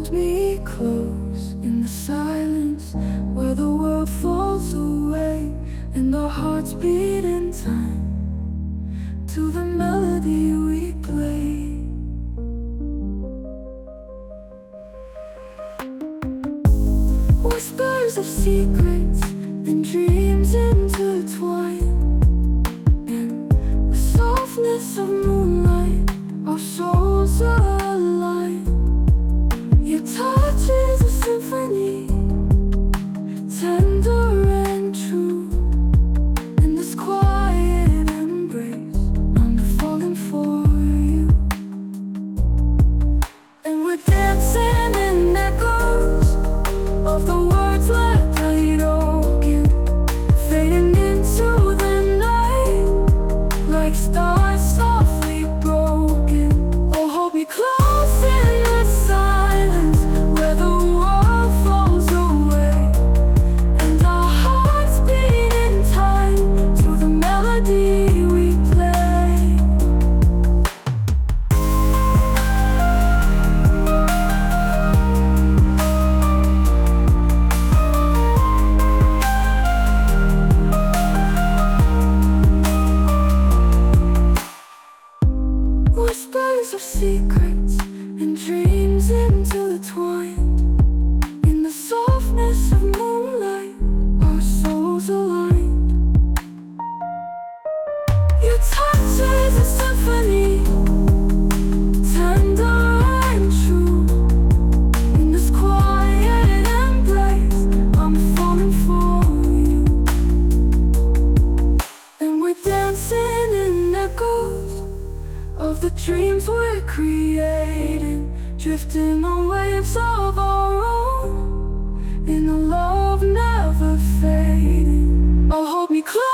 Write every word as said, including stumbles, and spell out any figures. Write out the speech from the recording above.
hold me close in the silence where the world falls away and our hearts beat in time to the melody we play. Whispers of secrets and dreams intertwine, and the softness of moonlight, our souls align. Your touch is a symphony, tender and true. In this quiet embrace, I'm falling for you. And we're dancing in echoes of the words left unspoken, fading into the night like stars softly broken. Oh, hold me close in the silence where the world falls away and our hearts beat in time to the melody we play. Whispers of secrets and dreams intertwine, in the softness of moonlight, our souls aligned. Your touch is a symphony, tender and true. In this quiet embrace, I'm falling for you. And we're dancing in echoes of the dreams we're creating, drifting on waves of our own, in a love never fading. Oh, hold me close